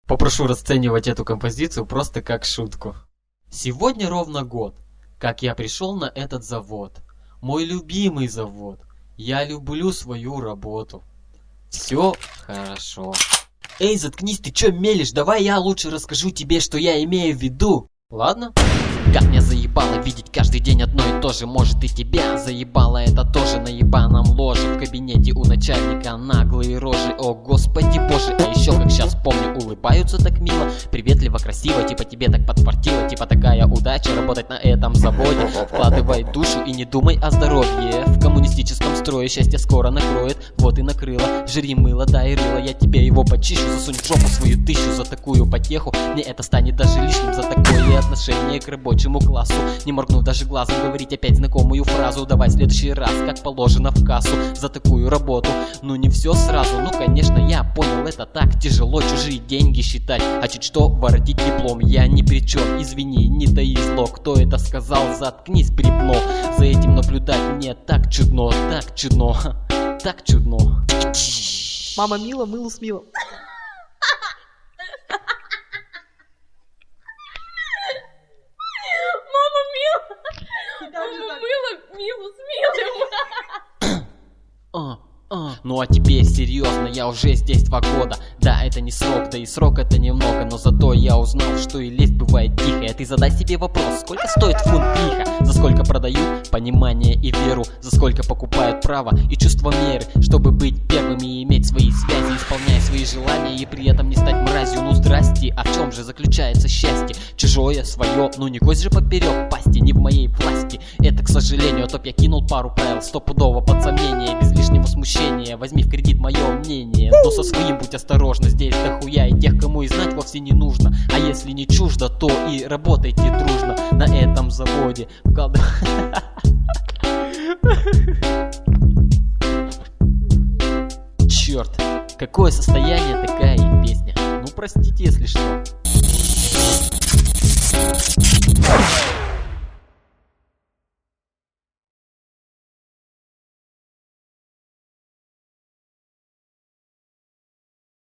Попрошу расценивать эту композицию просто как шутку. Сегодня ровно год, как я пришел на этот завод. Мой любимый завод. Я люблю свою работу. Все хорошо. Эй, заткнись, ты чё мелешь? Давай я лучше расскажу тебе, что я имею в виду. Ладно? Как меня заебало видеть каждый день одно и то же. Может и тебя заебало это тоже на ебаном ложе. В кабинете у начальника наглые рожи. О господи боже, а еще как сейчас помню, улыбаются так мило, приветливо, красиво, типа тебе так подфартило, типа такая удача работать на этом заводе. Вкладывай душу и не думай о здоровье. В коммунистическом строе счастье скоро накроет. Вот и накрыло, жри мыло, дай рыло, я тебе его почищу. Засунь в жопу свою 1000 за такую потеху. Мне это станет даже лишним за такое отношение к рабочему классу. Не моргнув даже глазом, говорить опять знакомую фразу. Давай в следующий раз, как положено, в кассу за такую работу. Ну не все сразу, ну конечно я понял, это так тяжело чужие деньги считать. А чуть что, воротить диплом, я ни при чем, извини, не таи зло. Кто это сказал, заткнись, бревно. За этим наблюдать мне так чудно, так чудно, так чудно. Мама мила, мыло смила. Милу с милым. Ну а теперь серьезно, я уже здесь 2 года. Да, это не срок, да и срок это немного. Но зато я узнал, что и лезть бывает тихо. А ты задай себе вопрос, сколько стоит фунт лиха? За сколько продают понимание и веру? За сколько покупают право и чувство меры? Чтобы быть первыми и иметь свои связи, исполняя свои желания и при этом не стать мразью. Ну здрасте, а в чем же заключается счастье? Чужое, свое, ну не кость же поперек пасти, не в моей власти. Это, к сожалению, а то б я кинул пару правил стопудово под сомнение, без лишнего смущения. Возьми в кредит мое мнение, но со своим будь осторожна. Здесь дохуя и тех, кому и знать вовсе не нужно. А если не чуждо, то и работайте дружно на этом заводе. Черт, какое состояние, такая и песня. Ну простите, если что.